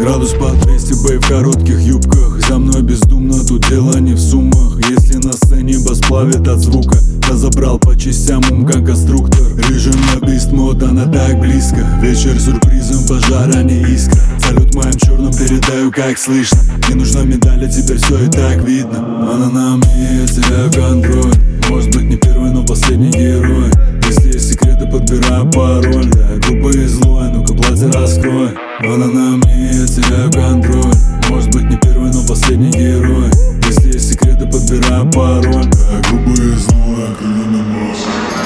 Градус по 200, бэй, в коротких юбках. За мной бездумно, тут дело не в суммах. Если на сцене бас плавит от звука, я забрал по частям ум, как конструктор. Режим на бист мод, она так близко. Вечер сюрпризом, пожар, а не искра. Салют моим черным передаю, как слышно. Не нужна медаль, а теперь все и так видно. Она на мне, я теряю контроль. Может быть не первый, но последний герой. Если есть секреты, подбираю пароль. Да, грубый и злой, ну-ка платье раскрой. Она на мне, я теряю контроль. Может быть не первый, но последний герой. Если есть секреты, подбираю пароль. Да, грубый и злой, крыльями масса.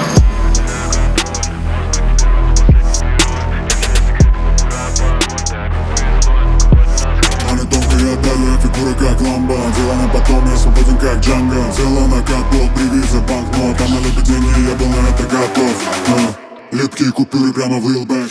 Фигура как ламба, дело на потом, я свободен как Джанго. Взяла на капот, привет за банкнот. Она любит деньги, я был на это готов. Липкие купюры прямо в Лилбэк.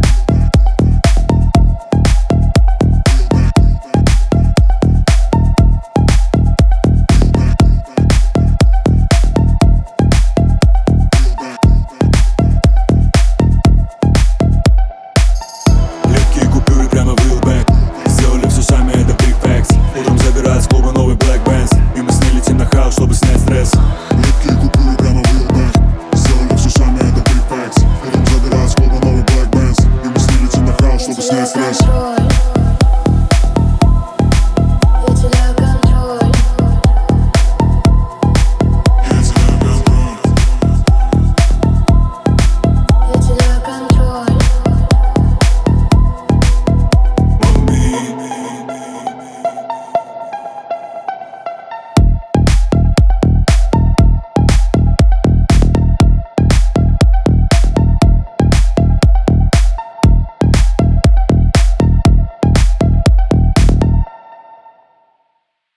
Липкие купюры прямо в Лилбэк. Сделали все сами, это big facts. Утром забирают с клуба новый Black Benz, и мы с ней летим на хаус, чтобы снять стресс. Липкие купюры прямо в Лилбэк. Сделали все сами, это big facts. Утром забирают с клуба новый Black Benz, и мы с ней летим на хаус, чтобы снять стресс.